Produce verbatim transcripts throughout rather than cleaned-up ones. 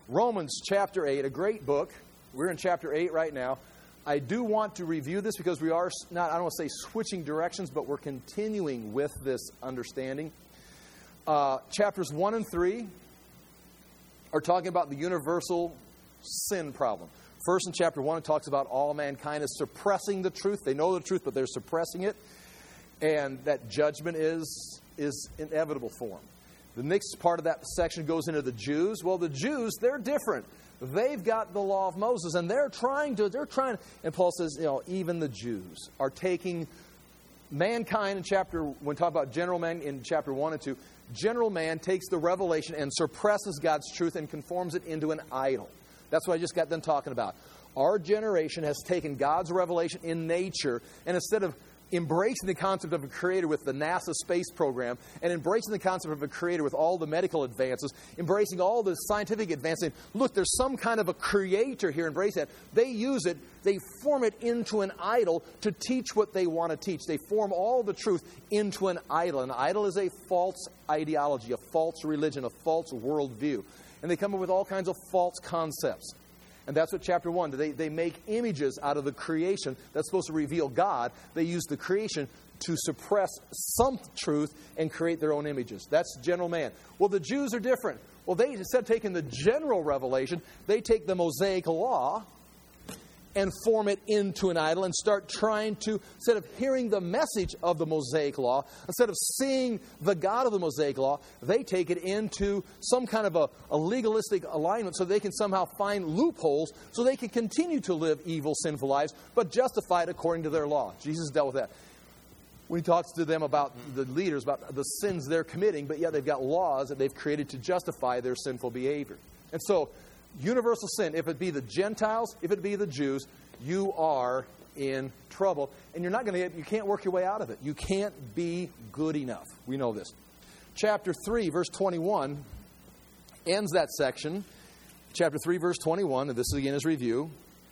Romans chapter eight, a great book. We're in chapter eight right now. I do want to review this because we are not, I don't want to say switching directions, but we're continuing with this understanding. Uh, chapters one and three are talking about the universal sin problem. First, in chapter one, it talks about all mankind is suppressing the truth. They know the truth, but they're suppressing it. And that judgment is, is inevitable for them. The next part of that section goes into the Jews. Well, the Jews, they're different. They've got the law of Moses, and they're trying to, they're trying, and Paul says, you know, even the Jews are taking mankind in chapter, when talking about general man in chapter one and two, general man takes the revelation and suppresses God's truth and conforms it into an idol. That's what I just got done talking about. Our generation has taken God's revelation in nature, and instead of embracing the concept of a creator with the NASA space program, and embracing the concept of a creator with all the medical advances, embracing all the scientific advances, look, there's some kind of a creator here, embrace that. They use it, they form it into an idol to teach what they want to teach. They form all the truth into an idol. An idol is a false ideology, a false religion, a false worldview. And they come up with all kinds of false concepts. And that's what chapter one, they, they make images out of the creation that's supposed to reveal God. They use the creation to suppress some truth and create their own images. That's general man. Well, the Jews are different. Well, they, instead of taking the general revelation, they take the Mosaic law and form it into an idol and start trying to, instead of hearing the message of the Mosaic law, instead of seeing the God of the Mosaic law, they take it into some kind of a, a legalistic alignment so they can somehow find loopholes so they can continue to live evil, sinful lives, but justified according to their law. Jesus dealt with that. When he talks to them about the leaders, about the sins they're committing, but yet they've got laws that they've created to justify their sinful behavior. And so, universal sin, if it be the Gentiles, if it be the Jews, you are in trouble. And you're not going to get, you can't work your way out of it. You can't be good enough. We know this. Chapter three, verse twenty-one, ends that section. Chapter three, verse twenty-one, and this again is review.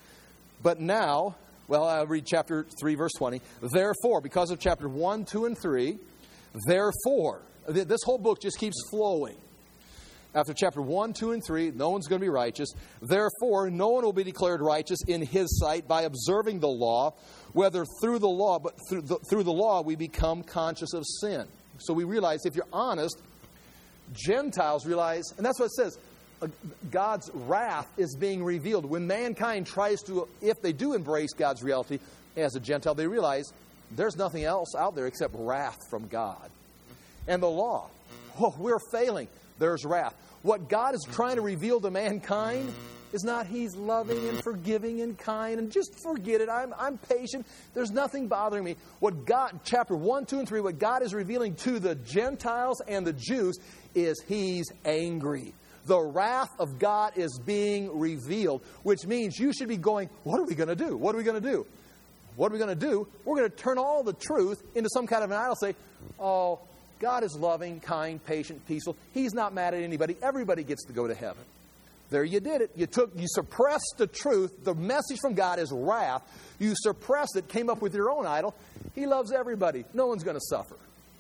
But now, well, I'll read chapter three, verse twenty. Therefore, because of chapter one, two, and three, therefore, this whole book just keeps flowing. After chapter one, two, and three, no one's going to be righteous. Therefore, no one will be declared righteous in his sight by observing the law, whether through the law, but through the, through the law we become conscious of sin. So we realize, if you're honest, Gentiles realize, and that's what it says, uh, God's wrath is being revealed. When mankind tries to, if they do embrace God's reality as a Gentile, they realize there's nothing else out there except wrath from God. And the law, oh, we're failing. There's wrath. What God is trying to reveal to mankind is not He's loving and forgiving and kind and just forget it. I'm, I'm patient. There's nothing bothering me. What God, chapter one, two, and three, what God is revealing to the Gentiles and the Jews is He's angry. The wrath of God is being revealed, which means you should be going, what are we going to do? What are we going to do? What are we going to do? We're going to turn all the truth into some kind of an idol, say, oh, God is loving, kind, patient, peaceful. He's not mad at anybody. Everybody gets to go to heaven. There you did it. You took, you suppressed the truth. The message from God is wrath. You suppressed it, came up with your own idol. He loves everybody. No one's going to suffer.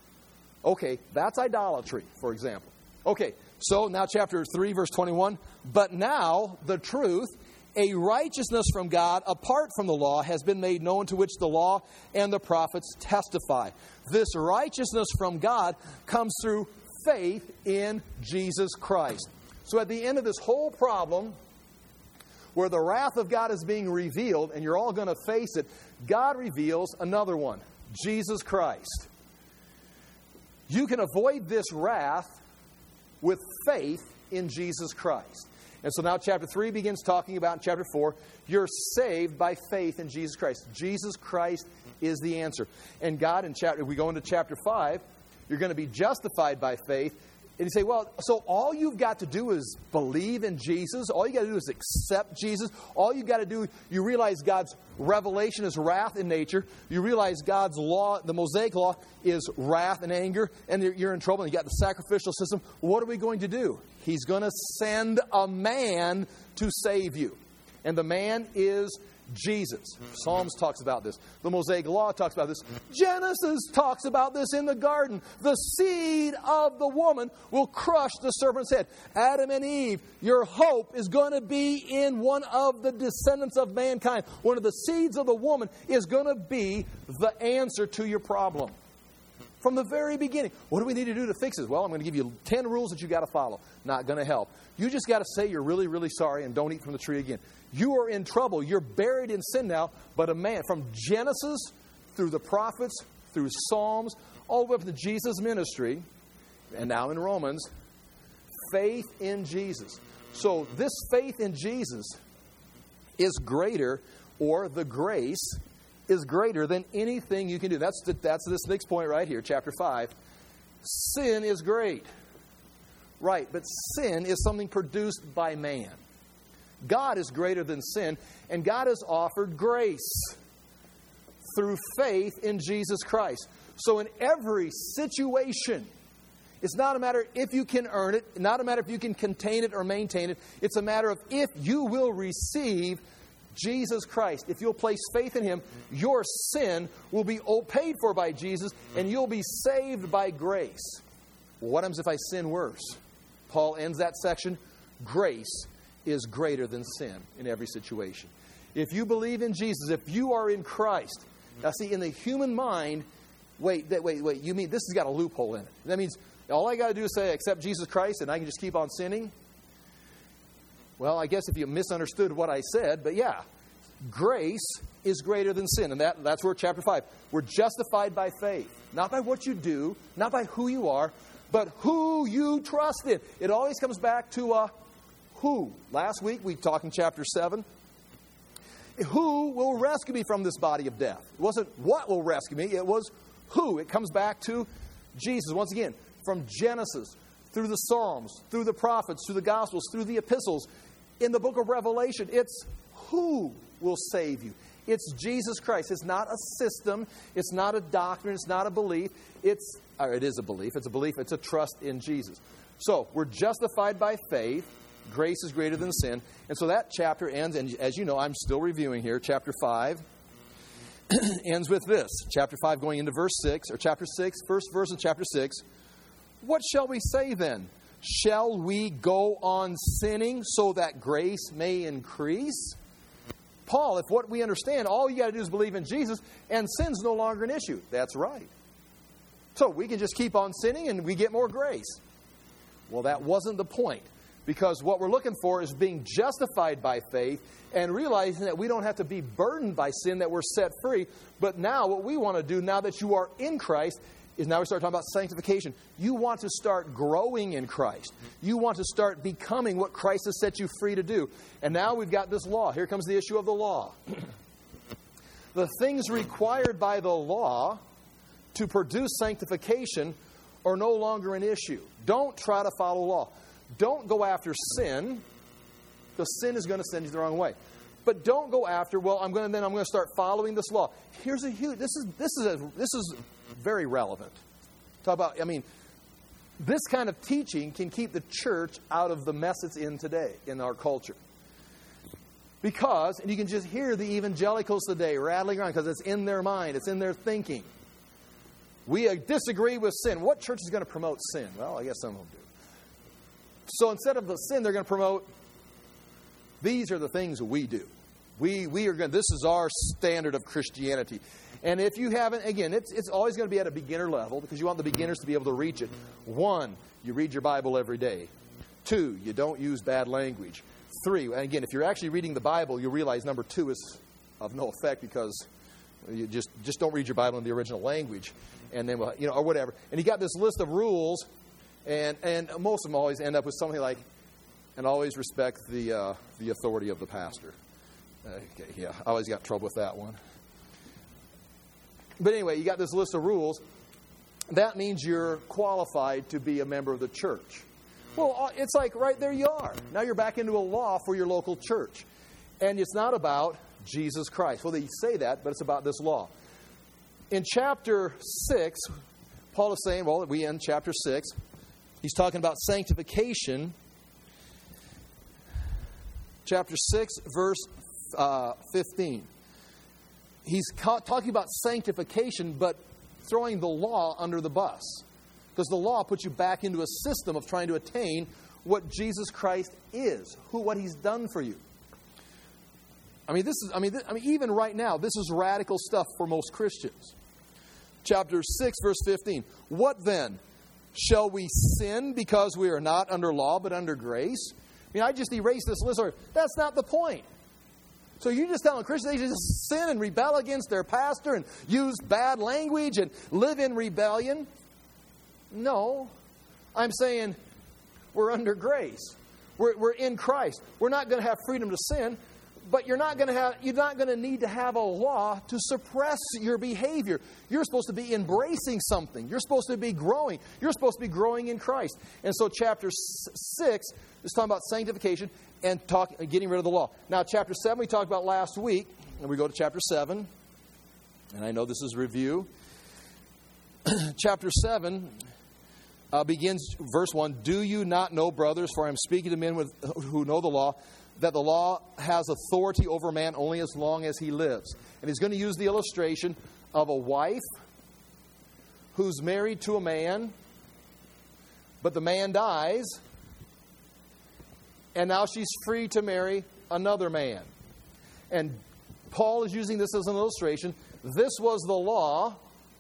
Okay, that's idolatry, for example. Okay, so now chapter three, verse twenty-one. But now the truth, a righteousness from God apart from the law, has been made known, to which the law and the prophets testify. This righteousness from God comes through faith in Jesus Christ. So at the end of this whole problem, where the wrath of God is being revealed, and you're all going to face it, God reveals another one, Jesus Christ. You can avoid this wrath with faith in Jesus Christ. And so now chapter three begins talking about, in chapter four, you're saved by faith in Jesus Christ. Jesus Christ is the answer. And God, in chapter, if we go into chapter five, you're going to be justified by faith. And you say, well, so all you've got to do is believe in Jesus. All you got to do is accept Jesus. All you got to do, you realize God's revelation is wrath in nature. You realize God's law, the Mosaic law, is wrath and anger. And you're in trouble. And you got the sacrificial system. What are we going to do? He's going to send a man to save you. And the man is Jesus. Psalms talks about this. The Mosaic Law talks about this. Genesis talks about this in the garden. The seed of the woman will crush the serpent's head. Adam and Eve, your hope is going to be in one of the descendants of mankind. One of the seeds of the woman is going to be the answer to your problem. From the very beginning. What do we need to do to fix this? Well, I'm going to give you ten rules that you got to follow. Not going to help. You just got to say you're really, really sorry and don't eat from the tree again. You are in trouble. You're buried in sin now. But a man, from Genesis through the prophets, through Psalms, all the way up to Jesus' ministry, and now in Romans, faith in Jesus. So this faith in Jesus is greater, or the grace is greater than anything you can do. That's the, that's this next point right here, chapter five. Sin is great. Right, but sin is something produced by man. God is greater than sin, and God has offered grace through faith in Jesus Christ. So in every situation, it's not a matter if you can earn it, not a matter if you can contain it or maintain it. It's a matter of if you will receive Jesus Christ. If you'll place faith in Him, your sin will be paid for by Jesus, and you'll be saved by grace. Well, what happens if I sin worse? Paul ends that section. Grace is greater than sin in every situation. If you believe in Jesus, if you are in Christ, now see, in the human mind, wait, wait, wait, you mean this has got a loophole in it. That means all I got to do is say, accept Jesus Christ, and I can just keep on sinning? Well, I guess if you misunderstood what I said, but yeah, grace is greater than sin. And that, that's where chapter five. We're justified by faith. Not by what you do, not by who you are, but who you trust in. It always comes back to uh, who. Last week we talked in chapter seven. Who will rescue me from this body of death? It wasn't what will rescue me, it was who. It comes back to Jesus. Once again, from Genesis, through the Psalms, through the prophets, through the Gospels, through the epistles, in the book of Revelation, it's who will save you. It's Jesus Christ. It's not a system. It's not a doctrine. It's not a belief. It's, or it is a belief. It's a belief. It's a trust in Jesus. So we're justified by faith. Grace is greater than sin. And so that chapter ends, and as you know, I'm still reviewing here. Chapter five ends with this. Chapter five going into verse six, or chapter six, first verse of chapter six. What shall we say then? Shall we go on sinning so that grace may increase? Paul, if what we understand, all you got to do is believe in Jesus, and sin's no longer an issue. That's right. So we can just keep on sinning and we get more grace. Well, that wasn't the point. Because what we're looking for is being justified by faith and realizing that we don't have to be burdened by sin, that we're set free. But now what we want to do, now that you are in Christ, is now we start talking about sanctification. You want to start growing in Christ. You want to start becoming what Christ has set you free to do. And now we've got this law. Here comes the issue of the law. The things required by the law to produce sanctification are no longer an issue. Don't try to follow law. Don't go after sin, because sin is going to send you the wrong way. But don't go after, well, I'm going to then I'm going to start following this law. Here's a huge. This is this is a this is very relevant. Talk about. I mean, this kind of teaching can keep the church out of the mess it's in today in our culture. Because, and you can just hear the evangelicals today rattling around because it's in their mind, it's in their thinking. We disagree with sin. What church is going to promote sin? Well, I guess some of them do. So instead of the sin, they're going to promote, these are the things we do. We we are going. This is our standard of Christianity. And if you haven't, again, it's it's always going to be at a beginner level because you want the beginners to be able to reach it. One, you read your Bible every day. Two, you don't use bad language. Three, and again, if you're actually reading the Bible, you'll realize number two is of no effect because you just just don't read your Bible in the original language, and then you know or whatever. And you got this list of rules. And and most of them always end up with something like, and always respect the uh, the authority of the pastor. Okay, yeah, I always got trouble with that one. But anyway, you got this list of rules. That means you're qualified to be a member of the church. Well, it's like right there you are. Now you're back into a law for your local church. And it's not about Jesus Christ. Well, they say that, but it's about this law. In chapter six, Paul is saying, well, we end chapter six. He's talking about sanctification. Chapter six, verse uh, fifteen. He's ca- talking about sanctification, but throwing the law under the bus. Because the law puts you back into a system of trying to attain what Jesus Christ is, who, what He's done for you. I mean, this is. I mean, th- I mean, even right now, this is radical stuff for most Christians. Chapter six, verse fifteen. What then? Shall we sin because we are not under law but under grace? I mean, I just erased this list. That's not the point. So you're just telling Christians they just sin and rebel against their pastor and use bad language and live in rebellion? No. I'm saying we're under grace. We're, we're in Christ. We're not going to have freedom to sin, but you're not going to have you're not going to need to have a law to suppress your behavior. You're supposed to be embracing something. You're supposed to be growing. You're supposed to be growing in Christ. And so chapter six is talking about sanctification and talk, getting rid of the law. Now, chapter seven we talked about last week, and we go to chapter seven. And I know this is review. Chapter seven uh, begins, verse one, Do you not know, brothers, for I am speaking to men with, who know the law, that the law has authority over man only as long as he lives. And he's going to use the illustration of a wife who's married to a man, but the man dies, and now she's free to marry another man. And Paul is using this as an illustration. This was the law.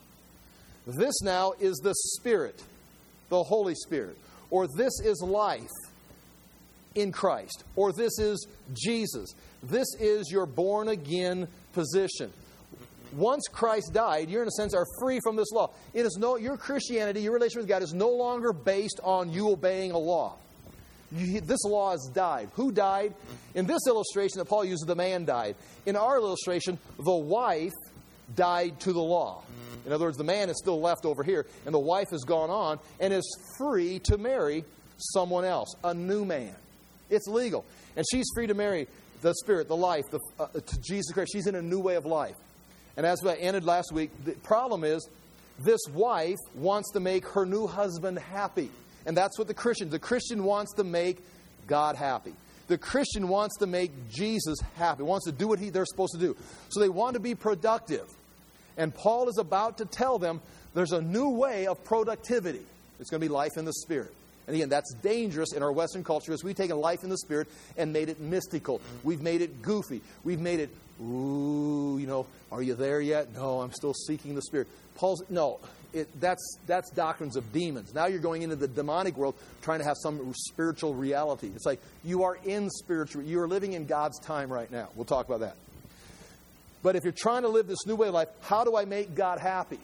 This now is the Spirit, the Holy Spirit. Or this is life in Christ. Or this is Jesus. This is your born-again position. Once Christ died, you in a sense are free from this law. It is no your Christianity, your relationship with God is no longer based on you obeying a law. You, this law has died. Who died? In this illustration that Paul uses, the man died. In our illustration, the wife died to the law. In other words, the man is still left over here, and the wife has gone on and is free to marry someone else, a new man. It's legal. And she's free to marry the Spirit, the life, the, uh, to Jesus Christ. She's in a new way of life. And as I ended last week, the problem is this wife wants to make her new husband happy. And that's what the Christian, the Christian wants to make God happy. The Christian wants to make Jesus happy, wants to do what he, they're supposed to do. So they want to be productive. And Paul is about to tell them there's a new way of productivity. It's going to be life in the Spirit. And again, that's dangerous in our Western culture because we've taken life in the Spirit and made it mystical. We've made it goofy. We've made it, ooh, you know, are you there yet? No, I'm still seeking the Spirit. Paul's, no, it, that's that's doctrines of demons. Now you're going into the demonic world trying to have some spiritual reality. It's like you are in spiritual, you are living in God's time right now. We'll talk about that. But if you're trying to live this new way of life, how do I make God happy?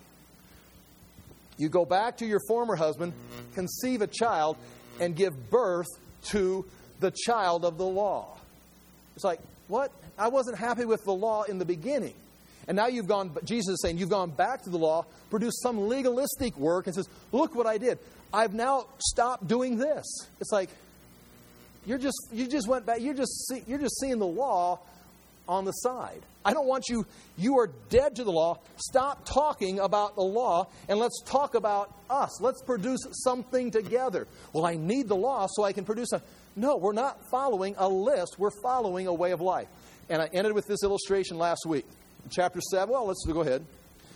You go back to your former husband, conceive a child, and give birth to the child of the law. It's like, what? I wasn't happy with the law in the beginning. And now you've gone, Jesus is saying, you've gone back to the law, produced some legalistic work, and says, look what I did. I've now stopped doing this. It's like, you're just, you just went back, you're just, see, you're just seeing the law on the side. I don't want you, you are dead to the law. Stop talking about the law and let's talk about us. Let's produce something together. Well, I need the law so I can produce a... No, we're not following a list. We're following a way of life. And I ended with this illustration last week. In chapter seven, well, let's go ahead.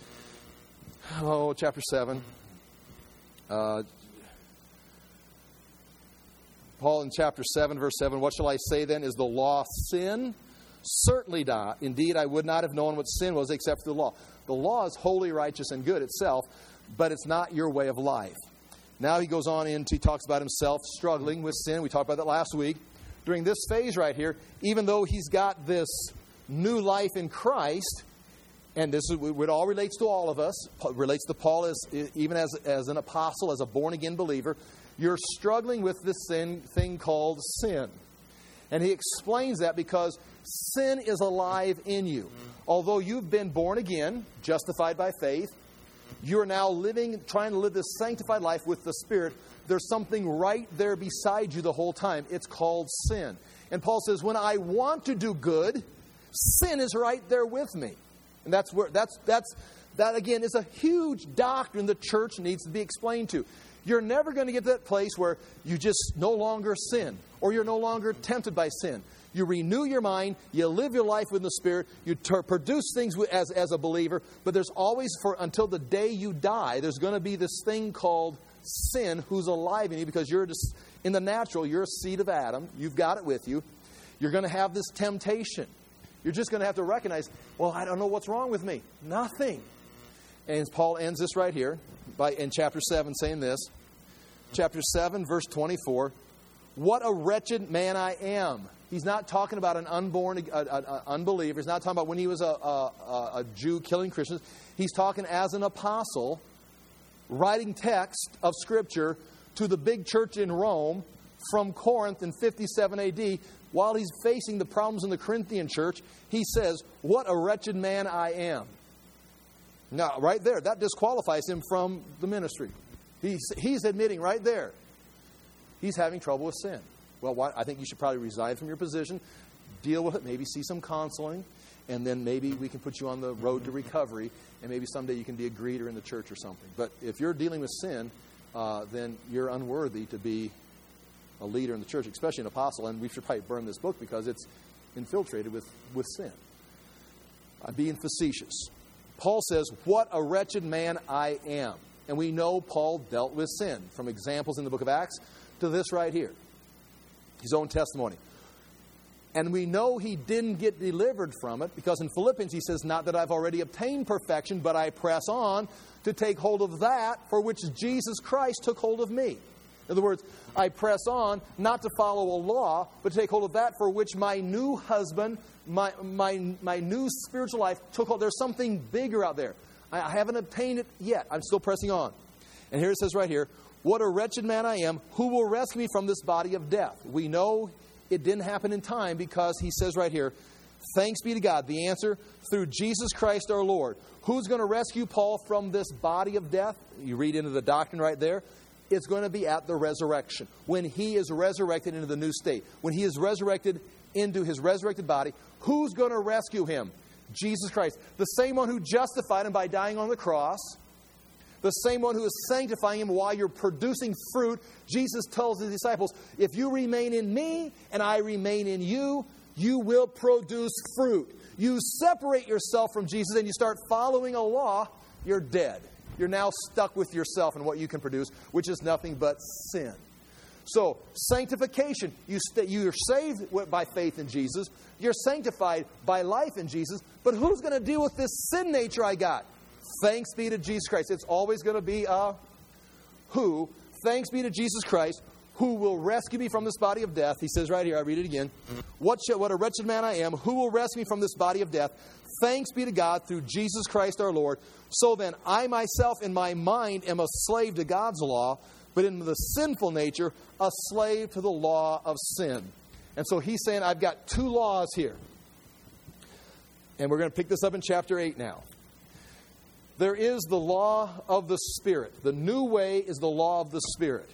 Oh, chapter seven. Uh, Paul in chapter seven, verse seven, what shall I say then? Is the law sin? Certainly not. Indeed, I would not have known what sin was except through the law. The law is holy, righteous, and good itself, but it's not your way of life. Now he goes on into, he talks about himself struggling with sin. We talked about that last week. During this phase right here, even though he's got this new life in Christ, and this is, it all relates to all of us, it relates to Paul as even as, as an apostle, as a born-again believer, you're struggling with this sin thing called sin. And he explains that because sin is alive in you. Although you've been born again, justified by faith, you're now living, trying to live this sanctified life with the Spirit. There's something right there beside you the whole time. It's called sin. And Paul says, when I want to do good, sin is right there with me. And that's where that's that's that again is a huge doctrine the church needs to be explained to. You're never going to get to that place where you just no longer sin or you're no longer tempted by sin. You renew your mind. You live your life with the Spirit. You ter- produce things as, as a believer. But there's always, for until the day you die, there's going to be this thing called sin who's alive in you because you're just, in the natural, you're a seed of Adam. You've got it with you. You're going to have this temptation. You're just going to have to recognize, well, I don't know what's wrong with me. Nothing. And Paul ends this right here by in chapter seven saying this. Chapter seven, verse twenty-four. What a wretched man I am. He's not talking about an unborn a, a, a unbeliever. He's not talking about when he was a, a, a Jew killing Christians. He's talking as an apostle, writing text of Scripture to the big church in Rome from Corinth in fifty-seven A D. While he's facing the problems in the Corinthian church, he says, what a wretched man I am. Now, right there, that disqualifies him from the ministry. He's, he's admitting right there, he's having trouble with sin. Well, why, I think you should probably resign from your position, deal with it, maybe see some counseling, and then maybe we can put you on the road to recovery, and maybe someday you can be a greeter in the church or something. But if you're dealing with sin, uh, then you're unworthy to be a leader in the church, especially an apostle, and we should probably burn this book because it's infiltrated with, with sin. I'm being facetious. Paul says, what a wretched man I am. And we know Paul dealt with sin, from examples in the book of Acts to this right here, his own testimony. And we know he didn't get delivered from it because in Philippians he says, not that I've already obtained perfection, but I press on to take hold of that for which Jesus Christ took hold of me. In other words, I press on not to follow a law, but to take hold of that for which my new husband, my my my new spiritual life took hold. There's something bigger out there. I, I haven't obtained it yet. I'm still pressing on. And here it says right here, what a wretched man I am, who will rescue me from this body of death? We know it didn't happen in time because he says right here, thanks be to God. The answer, through Jesus Christ our Lord. Who's going to rescue Paul from this body of death? You read into the doctrine right there. It's going to be at the resurrection. When he is resurrected into the new state. When he is resurrected into his resurrected body, who's going to rescue him? Jesus Christ. The same one who justified him by dying on the cross. The same one who is sanctifying him while you're producing fruit. Jesus tells his disciples, if you remain in me and I remain in you, you will produce fruit. You separate yourself from Jesus and you start following a law, you're dead. You're now stuck with yourself and what you can produce, which is nothing but sin. So, sanctification. You st- you're saved by faith in Jesus. You're sanctified by life in Jesus. But who's going to deal with this sin nature I got? Thanks be to Jesus Christ. It's always going to be a who. Thanks be to Jesus Christ, who will rescue me from this body of death. He says right here, I read it again. What, sh- what a wretched man I am. Who will rescue me from this body of death? Thanks be to God through Jesus Christ our Lord. So then, I myself in my mind am a slave to God's law, but in the sinful nature, a slave to the law of sin. And so he's saying, I've got two laws here. And we're going to pick this up in chapter eight now. There is the law of the Spirit. The new way is the law of the Spirit.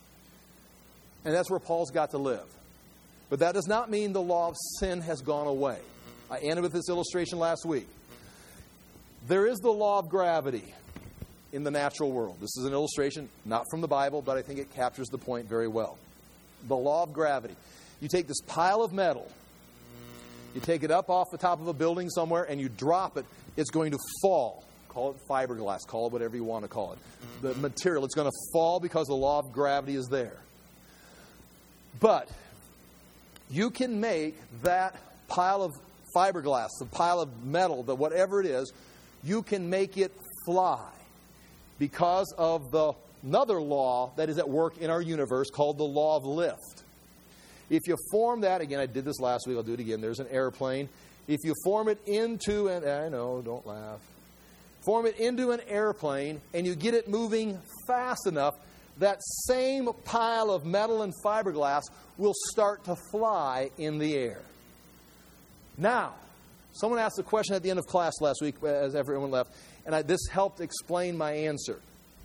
And that's where Paul's got to live. But that does not mean the law of sin has gone away. I ended with this illustration last week. There is the law of gravity in the natural world. This is an illustration, not from the Bible, but I think it captures the point very well. The law of gravity. You take this pile of metal, you take it up off the top of a building somewhere, and you drop it, it's going to fall. Call it fiberglass, call it whatever you want to call it. The material, it's going to fall because the law of gravity is there. But you can make that pile of fiberglass, the pile of metal, the whatever it is, you can make it fly because of the another law that is at work in our universe called the law of lift. If you form that, again, I did this last week, I'll do it again. There's an airplane. If you form it into an, I know, don't laugh. Form it into an airplane and you get it moving fast enough, that same pile of metal and fiberglass will start to fly in the air. Now, someone asked a question at the end of class last week as everyone left, and I, this helped explain my answer.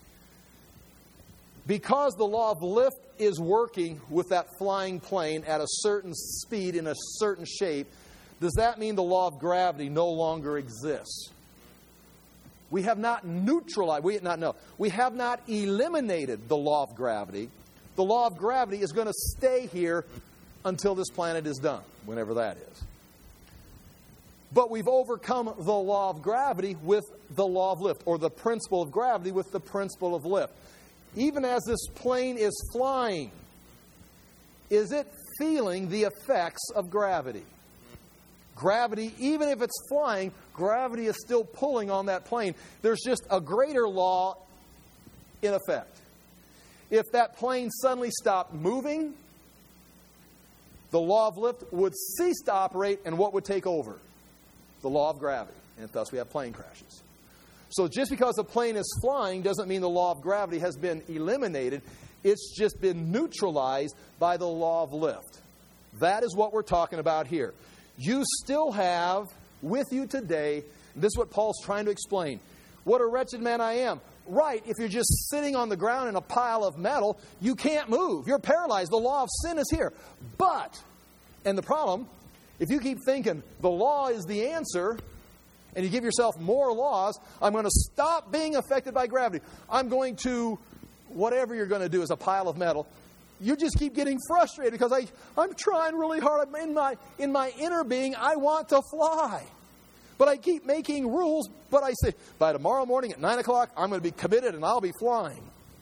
Because the law of lift is working with that flying plane at a certain speed in a certain shape, does that mean the law of gravity no longer exists? We have not neutralized, we not no, we have not eliminated the law of gravity. The law of gravity is going to stay here until this planet is done, whenever that is. But we've overcome the law of gravity with the law of lift, or the principle of gravity with the principle of lift. Even as this plane is flying, is it feeling the effects of gravity? Gravity, even if it's flying, gravity is still pulling on that plane. There's just a greater law in effect. If that plane suddenly stopped moving, the law of lift would cease to operate, and what would take over? The law of gravity. And thus we have plane crashes. So just because a plane is flying doesn't mean the law of gravity has been eliminated. It's just been neutralized by the law of lift. That is what we're talking about here. You still have with you today, this is what Paul's trying to explain. What a wretched man I am. Right, if you're just sitting on the ground in a pile of metal, you can't move. You're paralyzed. The law of sin is here. But, and the problem, if you keep thinking the law is the answer, and you give yourself more laws, I'm going to stop being affected by gravity. I'm going to, whatever you're going to do as a pile of metal, you just keep getting frustrated because I, I'm trying really hard. In my, in my inner being, I want to fly. But I keep making rules, but I say, by tomorrow morning at nine o'clock, I'm going to be committed and I'll be flying.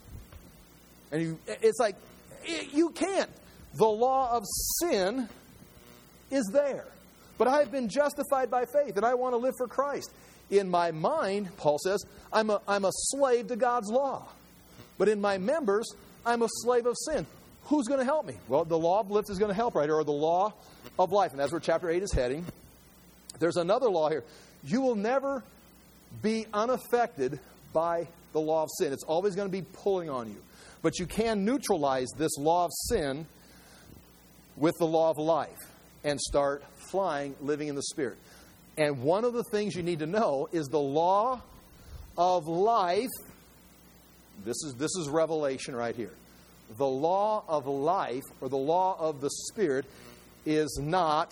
And you, it's like, you can't. The law of sin is there. But I've been justified by faith, and I want to live for Christ. In my mind, Paul says, I'm a, I'm a slave to God's law. But in my members, I'm a slave of sin. Who's going to help me? Well, the law of lift is going to help right here, or the law of life. And that's where chapter eight is heading. There's another law here. You will never be unaffected by the law of sin. It's always going to be pulling on you. But you can neutralize this law of sin with the law of life and start flying, living in the Spirit. And one of the things you need to know is the law of life. This is, this is revelation right here. The law of life, or the law of the Spirit, is not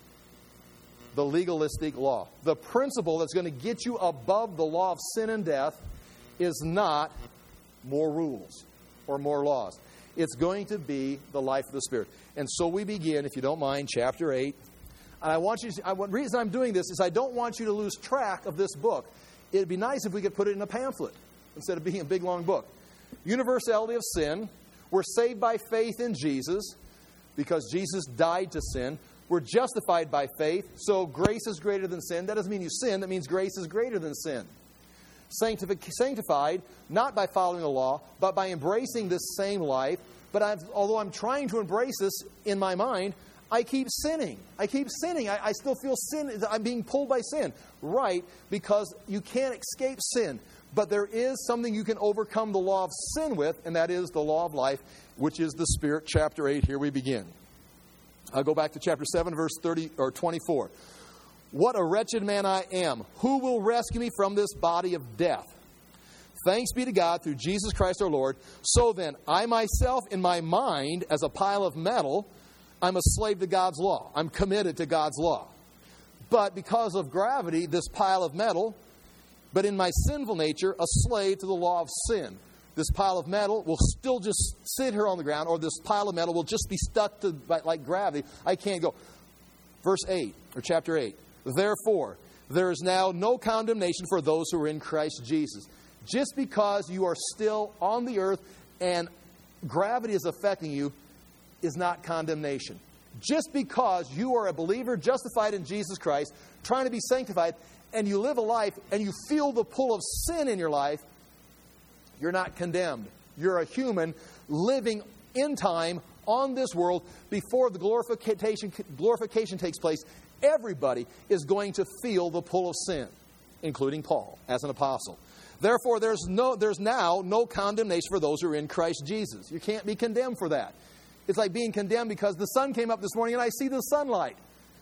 the legalistic law. The principle that's going to get you above the law of sin and death is not more rules or more laws. It's going to be the life of the Spirit. And so we begin, if you don't mind, chapter eight. And I want you to, I, the reason I'm doing this is I don't want you to lose track of this book. It'd be nice if we could put it in a pamphlet instead of being a big, long book. Universality of sin. We're saved by faith in Jesus because Jesus died to sin. We're justified by faith, so grace is greater than sin. That doesn't mean you sin. That means grace is greater than sin. Sanctific- sanctified, not by following the law, but by embracing this same life. But I've, although I'm trying to embrace this in my mind, I keep sinning. I keep sinning. I, I still feel sin. I'm being pulled by sin. Right, because you can't escape sin. But there is something you can overcome the law of sin with, and that is the law of life, which is the Spirit. Chapter eight, here we begin. I'll go back to chapter seven, verse thirty or twenty-four. What a wretched man I am. Who will rescue me from this body of death? Thanks be to God through Jesus Christ our Lord. So then, I myself in my mind, as a pile of metal, I'm a slave to God's law. I'm committed to God's law. But because of gravity, this pile of metal, but in my sinful nature, a slave to the law of sin. This pile of metal will still just sit here on the ground, or this pile of metal will just be stuck to like gravity. I can't go. Verse eight, or chapter eight. Therefore, there is now no condemnation for those who are in Christ Jesus. Just because you are still on the earth and gravity is affecting you is not condemnation. Just because you are a believer, justified in Jesus Christ, trying to be sanctified, and you live a life and you feel the pull of sin in your life, you're not condemned. You're a human living in time on this world before the glorification, glorification takes place. Everybody is going to feel the pull of sin, including Paul as an apostle. Therefore, there's no, there's now no condemnation for those who are in Christ Jesus. You can't be condemned for that. It's like being condemned because the sun came up this morning and I see the sunlight.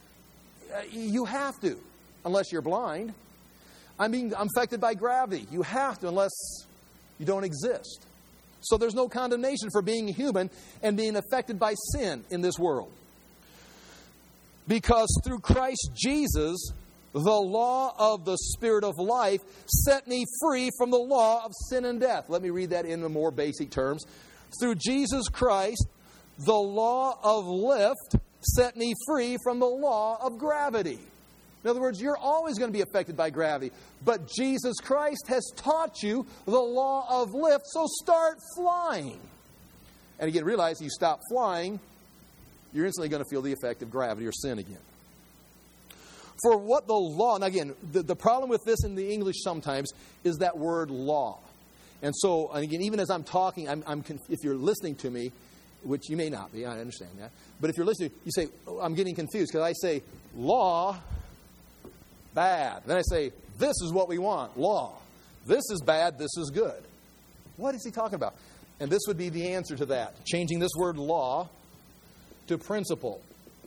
You have to, unless you're blind. I'm being I'm affected by gravity. You have to, unless you don't exist. So there's no condemnation for being human and being affected by sin in this world. Because through Christ Jesus, the law of the Spirit of life set me free from the law of sin and death. Let me read that in the more basic terms. Through Jesus Christ, the law of lift set me free from the law of gravity. In other words, you're always going to be affected by gravity. But Jesus Christ has taught you the law of lift, so start flying. And again, realize you stop flying, you're instantly going to feel the effect of gravity or sin again. For what the law, and again, the, the problem with this in the English sometimes is that word law. And so, and again, even as I'm talking, I'm, I'm if you're listening to me, which you may not be, I understand that. But if you're listening, you say, oh, I'm getting confused because I say law, bad. Then I say, this is what we want, law. This is bad, this is good. What is he talking about? And this would be the answer to that. Changing this word law to principle.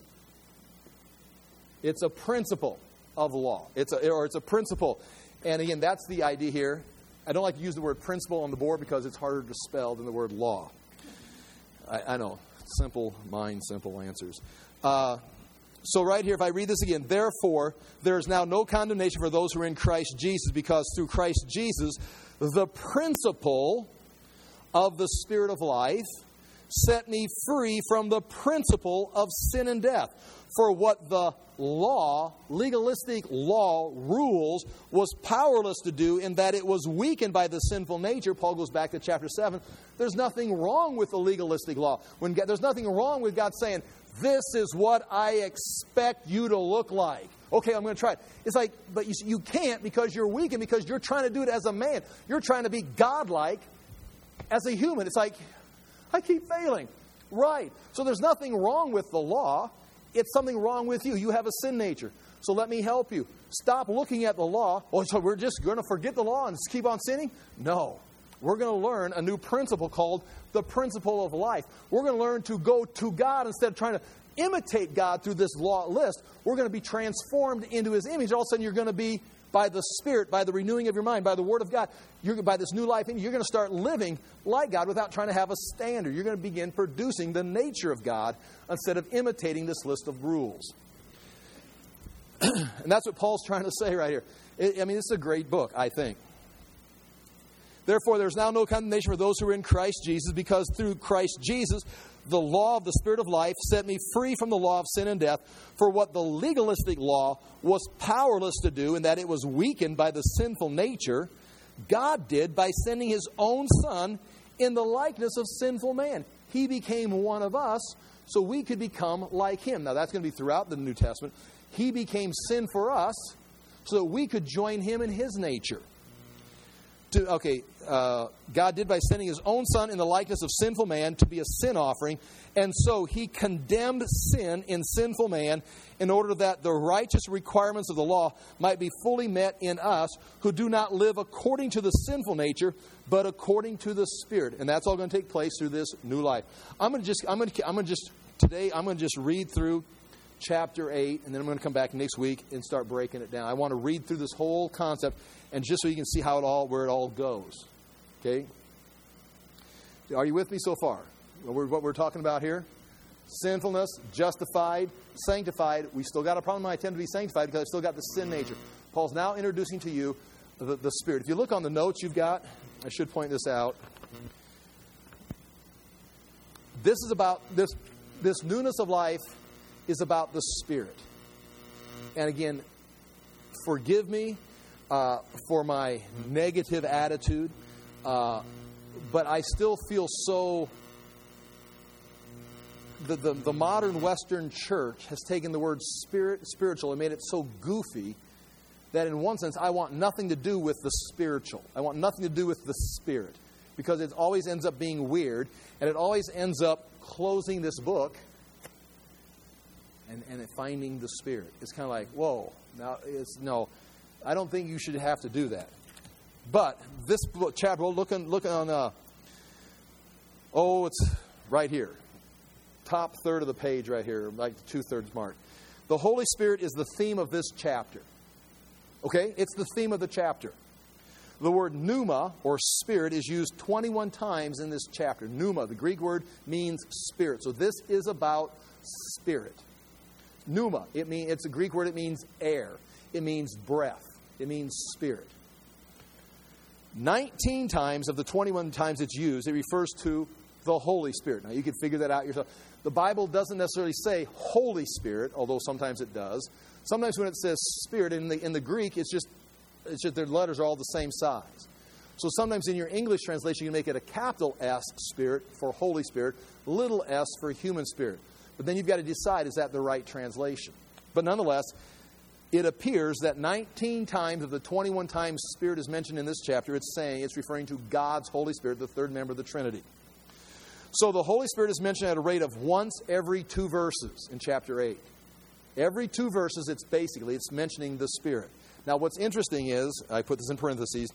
It's a principle of law. It's a, or it's a principle. And again, that's the idea here. I don't like to use the word principle on the board because it's harder to spell than the word law. I, I know. Simple mind, simple answers. Uh, so right here, if I read this again, therefore, there is now no condemnation for those who are in Christ Jesus, because through Christ Jesus, the principle of the Spirit of life set me free from the principle of sin and death. For what the law, legalistic law, rules, was powerless to do, in that it was weakened by the sinful nature. Paul goes back to chapter seven. There's nothing wrong with the legalistic law. When God, there's nothing wrong with God saying, this is what I expect you to look like. Okay, I'm going to try it. It's like, but you, you can't because you're weak and because you're trying to do it as a man. You're trying to be godlike as a human. It's like, I keep failing. Right. So there's nothing wrong with the law. It's something wrong with you. You have a sin nature. So let me help you. Stop looking at the law. Oh, so we're just going to forget the law and just keep on sinning? No. We're going to learn a new principle called the principle of life. We're going to learn to go to God instead of trying to imitate God through this law list. We're going to be transformed into His image. All of a sudden, you're going to be, by the Spirit, by the renewing of your mind, by the Word of God, you're, by this new life in you, you're going to start living like God without trying to have a standard. You're going to begin producing the nature of God instead of imitating this list of rules. And that's what Paul's trying to say right here. I mean, this is a great book, I think. Therefore, there's now no condemnation for those who are in Christ Jesus, because through Christ Jesus, the law of the Spirit of life set me free from the law of sin and death. For what the legalistic law was powerless to do, in that it was weakened by the sinful nature, God did by sending His own Son in the likeness of sinful man. He became one of us so we could become like Him. Now, that's going to be throughout the New Testament. He became sin for us so that we could join Him in His nature. To, okay, uh, God did by sending His own Son in the likeness of sinful man to be a sin offering. And so He condemned sin in sinful man in order that the righteous requirements of the law might be fully met in us who do not live according to the sinful nature, but according to the Spirit. And that's all going to take place through this new life. I'm going to just, I'm going to, I'm going to just, today, I'm going to just read through chapter eight, and then I'm going to come back next week and start breaking it down. I want to read through this whole concept, and just so you can see how it all, where it all goes. Okay? Are you with me so far? What we're talking about here? Sinfulness, justified, sanctified. We still got a problem. I tend to be sanctified because I've still got the sin nature. Paul's now introducing to you the, the Spirit. If you look on the notes you've got, I should point this out. This is about, this, this newness of life is about the Spirit. And again, forgive me uh, for my negative attitude, uh, but I still feel so... The, the, the modern Western church has taken the word spirit, spiritual, and made it so goofy that in one sense I want nothing to do with the spiritual. I want nothing to do with the Spirit, because it always ends up being weird, and it always ends up closing this book and, and finding the Spirit. It's kind of like, whoa, now it's no, I don't think you should have to do that. But this book, chapter, look on, look on, uh, oh, it's right here. Top third of the page right here, like the two-thirds mark. The Holy Spirit is the theme of this chapter. Okay? It's the theme of the chapter. The word pneuma, or spirit, is used twenty-one times in this chapter. Pneuma, the Greek word, means spirit. So this is about spirit. pneuma. It mean, it's a Greek word. It means air. It means breath. It means spirit. nineteen times of the twenty-one times it's used, it refers to the Holy Spirit. Now, you can figure that out yourself. The Bible doesn't necessarily say Holy Spirit, although sometimes it does. Sometimes when it says Spirit, in the in the Greek, it's just, it's just their letters are all the same size. So sometimes in your English translation, you make it a capital S, Spirit, for Holy Spirit, little s for human spirit. But then you've got to decide, is that the right translation? But nonetheless, it appears that nineteen times of the twenty-one times Spirit is mentioned in this chapter, it's saying, it's referring to God's Holy Spirit, the third member of the Trinity. So the Holy Spirit is mentioned at a rate of once every two verses in chapter eight. Every two verses, it's basically, it's mentioning the Spirit. Now, what's interesting is, I put this in parentheses,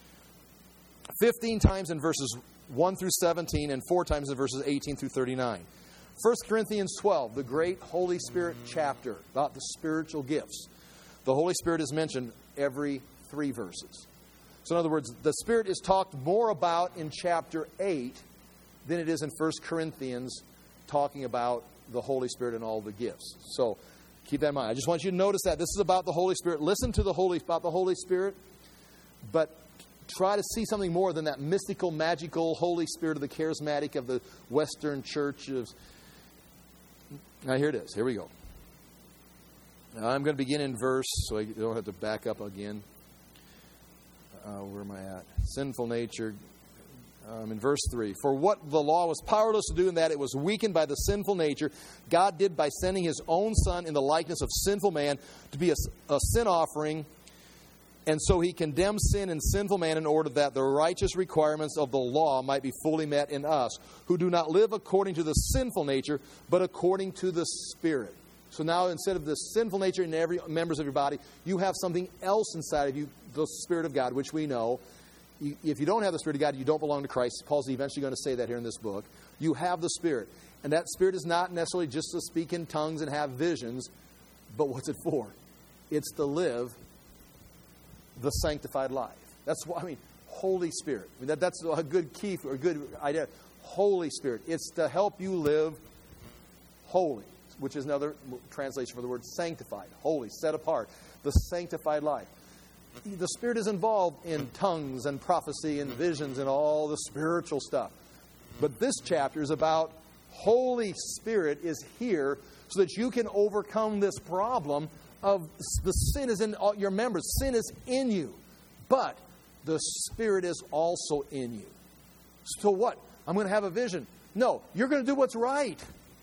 fifteen times in verses one through seventeen and four times in verses eighteen through thirty-nine. First Corinthians twelve, the great Holy Spirit chapter about the spiritual gifts. The Holy Spirit is mentioned every three verses. So in other words, the Spirit is talked more about in chapter eight than it is in First Corinthians talking about the Holy Spirit and all the gifts. So keep that in mind. I just want you to notice that. This is about the Holy Spirit. Listen to the Holy about the Holy Spirit, but try to see something more than that mystical, magical Holy Spirit of the charismatic of the Western church. Of... Now here it is. Here we go. Now, I'm going to begin in verse, so I don't have to back up again. Uh, where am I at? Sinful nature. Um, in verse three. For what the law was powerless to do in that it was weakened by the sinful nature, God did by sending His own Son in the likeness of sinful man to be a, a sin offering. And so He condemned sin in sinful man in order that the righteous requirements of the law might be fully met in us, who do not live according to the sinful nature, but according to the Spirit. So now instead of the sinful nature in every members of your body, you have something else inside of you, the Spirit of God, which we know. If you don't have the Spirit of God, you don't belong to Christ. Paul's eventually going to say that here in this book. You have the Spirit. And that Spirit is not necessarily just to speak in tongues and have visions, but what's it for? It's to live the sanctified life. That's what I mean, Holy Spirit. I mean, that, that's a good key for a good idea. Holy Spirit. It's to help you live holy, which is another translation for the word sanctified. Holy, set apart. The sanctified life. The Spirit is involved in tongues and prophecy and visions and all the spiritual stuff. But this chapter is about Holy Spirit is here so that you can overcome this problem of the sin is in all your members. Sin is in you. But the Spirit is also in you. So what? I'm going to have a vision. No, you're going to do what's right.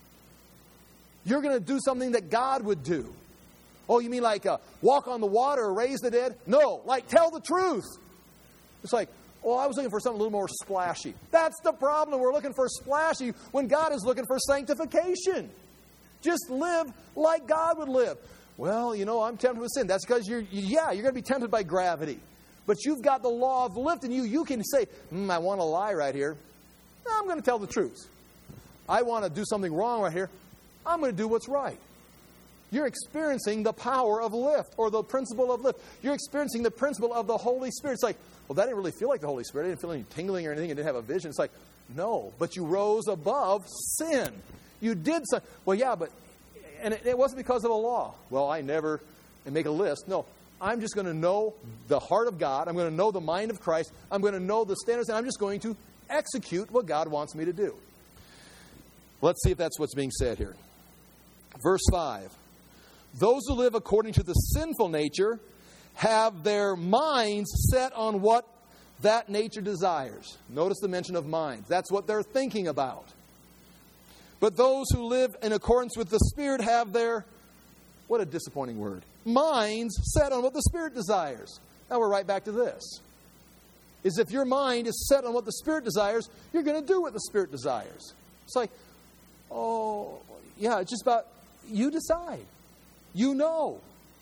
You're going to do something that God would do. Oh, you mean like uh, walk on the water or raise the dead? No, like tell the truth. It's like, oh, I was looking for something a little more splashy. That's the problem. We're looking for splashy when God is looking for sanctification. Just live like God would live. Well, you know, I'm tempted with sin. That's because you're, yeah, you're going to be tempted by gravity. But you've got the law of lift in you. You can say, mm, I want to lie right here. No, I'm going to tell the truth. I want to do something wrong right here. I'm going to do what's right. You're experiencing the power of lift or the principle of lift. You're experiencing the principle of the Holy Spirit. It's like, well, that didn't really feel like the Holy Spirit. I didn't feel any tingling or anything. I didn't have a vision. It's like, no, but you rose above sin. You did something. Well, yeah, but, and it, it wasn't because of a law. Well, I never, and make a list. No, I'm just going to know the heart of God. I'm going to know the mind of Christ. I'm going to know the standards, and I'm just going to execute what God wants me to do. Let's see if that's what's being said here. Verse five. Those who live according to the sinful nature have their minds set on what that nature desires. Notice the mention of minds. That's what they're thinking about. But those who live in accordance with the Spirit have their, what a disappointing word, minds set on what the Spirit desires. Now we're right back to this. Is if your mind is set on what the Spirit desires, you're going to do what the Spirit desires. It's like, oh, yeah, it's just about, you decide. You know.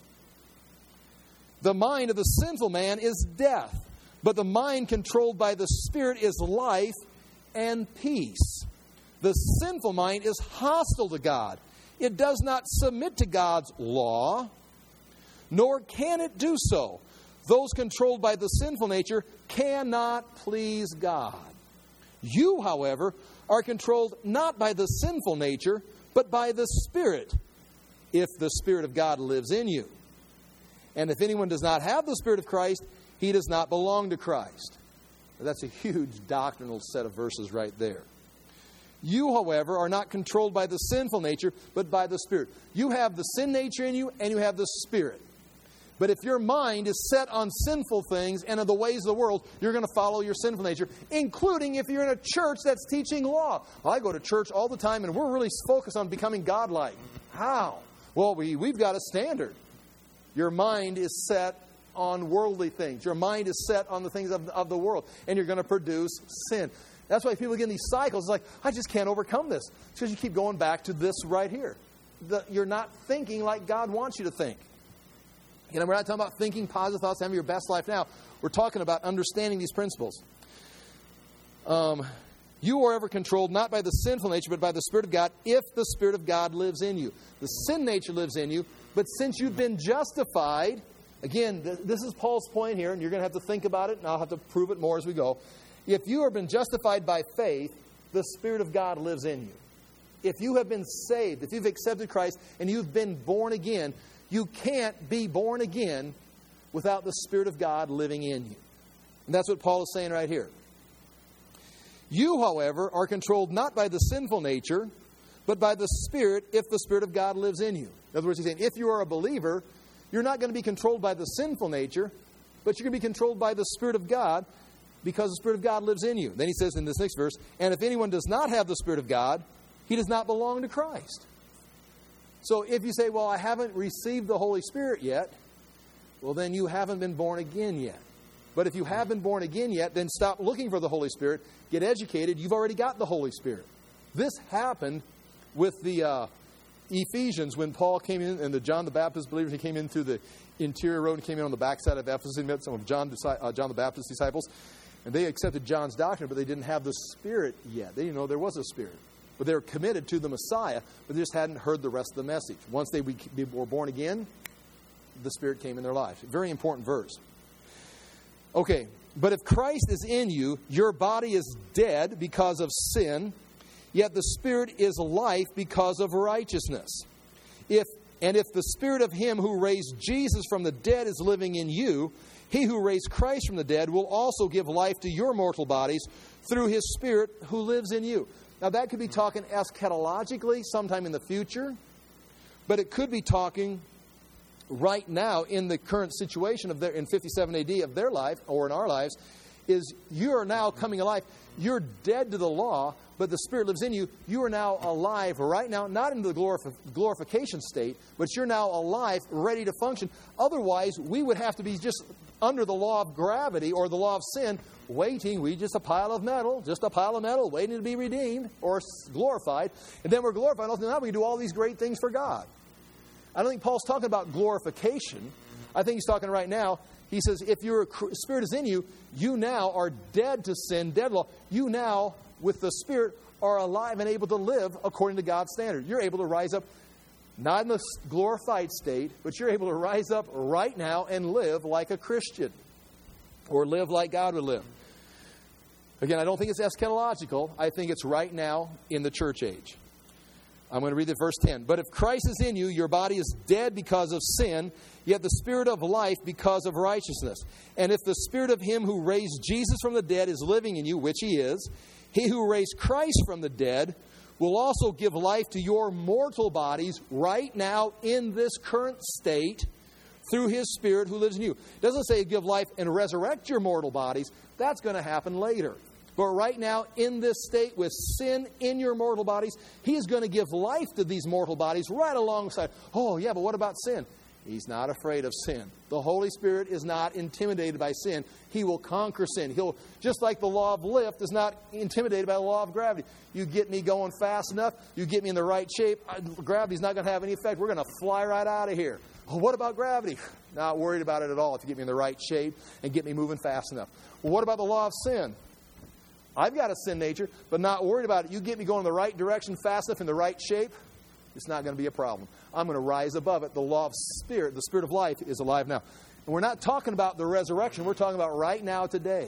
The mind of the sinful man is death, but the mind controlled by the Spirit is life and peace. The sinful mind is hostile to God. It does not submit to God's law, nor can it do so. Those controlled by the sinful nature cannot please God. You, however, are controlled not by the sinful nature, but by the Spirit, if the Spirit of God lives in you. And if anyone does not have the Spirit of Christ, he does not belong to Christ. That's a huge doctrinal set of verses right there. You, however, are not controlled by the sinful nature, but by the Spirit. You have the sin nature in you, and you have the Spirit. But if your mind is set on sinful things and on the ways of the world, you're going to follow your sinful nature, including if you're in a church that's teaching law. I go to church all the time, and we're really focused on becoming godlike. How? Well, we, we've got a standard. Your mind is set on worldly things. Your mind is set on the things of, of the world. And you're going to produce sin. That's why people get in these cycles. It's like, I just can't overcome this. It's because you keep going back to this right here. The, you're not thinking like God wants you to think. You know, we're not talking about thinking positive thoughts, having your best life now. We're talking about understanding these principles. Um, you are ever controlled not by the sinful nature, but by the Spirit of God, if the Spirit of God lives in you. The sin nature lives in you, but since you've been justified, again, th- this is Paul's point here, and you're going to have to think about it, and I'll have to prove it more as we go. If you have been justified by faith, the Spirit of God lives in you. If you have been saved, if you've accepted Christ, and you've been born again, you can't be born again without the Spirit of God living in you. And that's what Paul is saying right here. You, however, are controlled not by the sinful nature, but by the Spirit, if the Spirit of God lives in you. In other words, he's saying, if you are a believer, you're not going to be controlled by the sinful nature, but you're going to be controlled by the Spirit of God, because the Spirit of God lives in you. Then he says in this next verse, and if anyone does not have the Spirit of God, he does not belong to Christ. So if you say, well, I haven't received the Holy Spirit yet, well, then you haven't been born again yet. But if you have been born again yet, then stop looking for the Holy Spirit. Get educated. You've already got the Holy Spirit. This happened with the uh, Ephesians when Paul came in, and the John the Baptist believers, he came in through the interior road and came in on the backside of Ephesus and met some of John, uh, John the Baptist disciples. And they accepted John's doctrine, but they didn't have the Spirit yet. They didn't know there was a Spirit. But they were committed to the Messiah, but they just hadn't heard the rest of the message. Once they were born again, the Spirit came in their lives. Very important verse. Okay, but if Christ is in you, your body is dead because of sin, yet the Spirit is life because of righteousness. If and if the Spirit of Him who raised Jesus from the dead is living in you, He who raised Christ from the dead will also give life to your mortal bodies through His Spirit who lives in you. Now, that could be talking eschatologically sometime in the future, but it could be talking right now in the current situation of their, in fifty-seven A D of their life, or in our lives, is you are now coming alive. You're dead to the law, but the Spirit lives in you. You are now alive right now, not in the glorif- glorification state, but you're now alive, ready to function. Otherwise, we would have to be just under the law of gravity or the law of sin, waiting. We just a pile of metal, just a pile of metal, waiting to be redeemed or glorified. And then we're glorified. And now we can do all these great things for God. I don't think Paul's talking about glorification. I think he's talking right now. He says, if your Spirit is in you, you now are dead to sin, dead to law. You now, with the Spirit, are alive and able to live according to God's standard. You're able to rise up, not in the glorified state, but you're able to rise up right now and live like a Christian, or live like God would live. Again, I don't think it's eschatological. I think it's right now in the church age. I'm going to read it, verse ten. But if Christ is in you, your body is dead because of sin, yet the Spirit of life because of righteousness. And if the Spirit of Him who raised Jesus from the dead is living in you, which He is, He who raised Christ from the dead will also give life to your mortal bodies right now in this current state through His Spirit who lives in you. It doesn't say give life and resurrect your mortal bodies. That's going to happen later. But right now, in this state with sin in your mortal bodies, He is going to give life to these mortal bodies right alongside. Oh, yeah, but what about sin? He's not afraid of sin. The Holy Spirit is not intimidated by sin. He will conquer sin. He'll, just like the law of lift is not intimidated by the law of gravity. You get me going fast enough, you get me in the right shape, gravity's not going to have any effect. We're going to fly right out of here. Well, what about gravity? Not worried about it at all if you get me in the right shape and get me moving fast enough. Well, what about the law of sin? I've got a sin nature, but not worried about it. You get me going in the right direction fast enough in the right shape, it's not going to be a problem. I'm going to rise above it. The law of spirit, the Spirit of life is alive now. And we're not talking about the resurrection. We're talking about right now, today.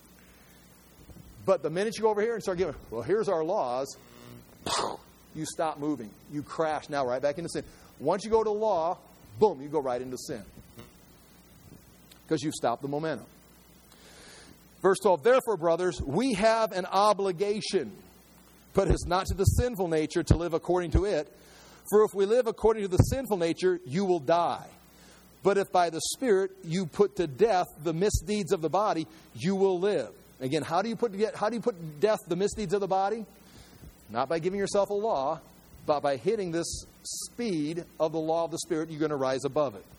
But the minute you go over here and start giving, well, here's our laws, you stop moving. You crash now right back into sin. Once you go to law, boom, you go right into sin. Because you've stopped the momentum. Verse twelve, therefore, brothers, we have an obligation, but it's not to the sinful nature to live according to it. For if we live according to the sinful nature, you will die. But if by the Spirit you put to death the misdeeds of the body, you will live. Again, how do you put to how do you put to death the misdeeds of the body? Not by giving yourself a law, but by hitting this speed of the law of the Spirit, you're going to rise above it.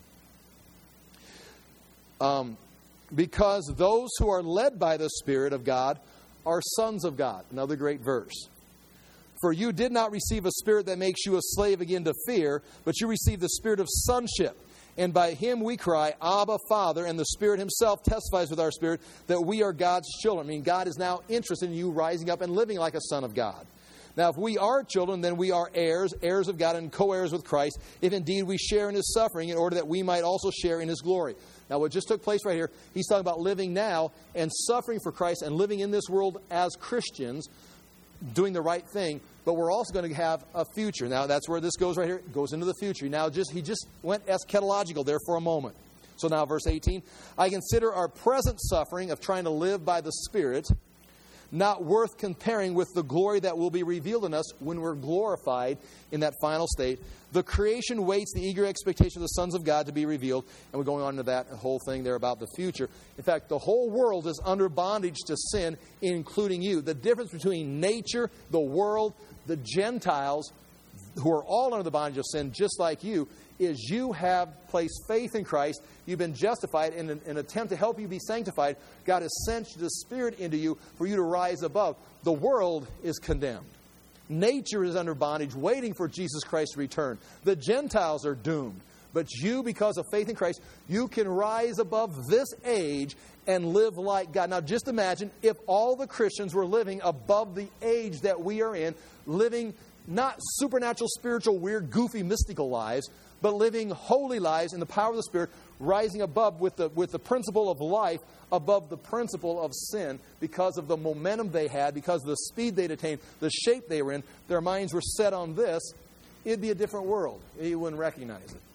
Um, because those who are led by the Spirit of God are sons of God. Another great verse. For you did not receive a spirit that makes you a slave again to fear, but you received the spirit of sonship. And by him we cry, Abba, Father, and the Spirit himself testifies with our spirit that we are God's children. I mean, God is now interested in you rising up and living like a son of God. Now, if we are children, then we are heirs, heirs of God, and co-heirs with Christ, if indeed we share in his suffering, in order that we might also share in his glory. Now, what just took place right here, he's talking about living now and suffering for Christ and living in this world as Christians, doing the right thing, but we're also going to have a future. Now, that's where this goes right here. It goes into the future. Now, just he just went eschatological there for a moment. So now, verse eighteen, I consider our present suffering of trying to live by the Spirit not worth comparing with the glory that will be revealed in us when we're glorified in that final state. The creation waits the eager expectation of the sons of God to be revealed. And we're going on to that whole thing there about the future. In fact, the whole world is under bondage to sin, including you. The difference between nature, the world, the Gentiles, who are all under the bondage of sin, just like you, is you have placed faith in Christ. You've been justified. In an, an attempt to help you be sanctified, God has sent the Spirit into you for you to rise above. The world is condemned. Nature is under bondage, waiting for Jesus Christ's return. The Gentiles are doomed. But you, because of faith in Christ, you can rise above this age and live like God. Now, just imagine if all the Christians were living above the age that we are in, living not supernatural, spiritual, weird, goofy, mystical lives, but living holy lives in the power of the Spirit, rising above with the, with the principle of life, above the principle of sin, because of the momentum they had, because of the speed they'd attained, the shape they were in. Their minds were set on this. It'd be a different world. You wouldn't recognize it.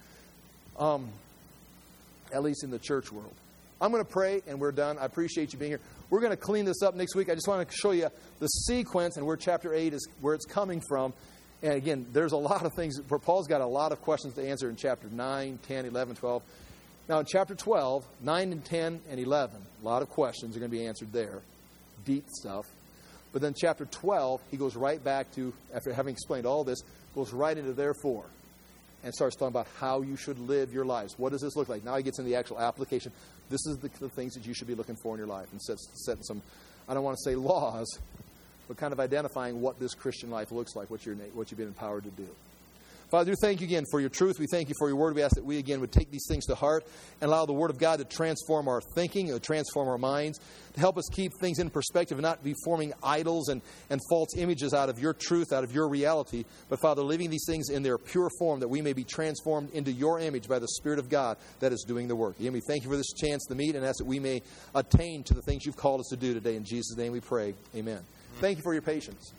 Um, at least in the church world. I'm going to pray, and we're done. I appreciate you being here. We're going to clean this up next week. I just want to show you the sequence and where chapter eight is, where it's coming from. And again, there's a lot of things, where Paul's got a lot of questions to answer in chapter nine, ten, eleven, twelve. Now in chapter twelve, nine and ten and eleven, a lot of questions are going to be answered there. Deep stuff. But then chapter twelve, he goes right back to, after having explained all this, goes right into therefore. And starts talking about how you should live your lives. What does this look like? Now he gets into the actual application. This is the, the things that you should be looking for in your life. And sets, setting some, I don't want to say laws, but kind of identifying what this Christian life looks like, what, you're, what you've been empowered to do. Father, thank you again for your truth. We thank you for your word. We ask that we again would take these things to heart and allow the word of God to transform our thinking, to transform our minds, to help us keep things in perspective and not be forming idols and, and false images out of your truth, out of your reality. But Father, leaving these things in their pure form that we may be transformed into your image by the Spirit of God that is doing the work. Again, we thank you for this chance to meet and ask that we may attain to the things you've called us to do today. In Jesus' name we pray. Amen. Thank you for your patience.